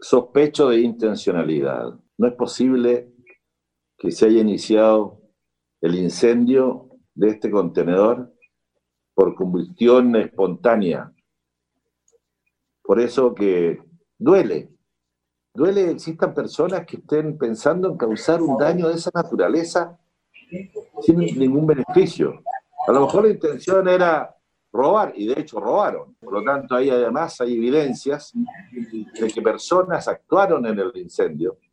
Sospecho de intencionalidad. No es posible que se haya iniciado el incendio de este contenedor por combustión espontánea. Por eso que duele. Duele que existan personas que estén pensando en causar un daño de esa naturaleza sin ningún beneficio. A lo mejor la intención era robar, y de hecho robaron. Por lo tanto, ahí además hay evidencias de que personas actuaron en el incendio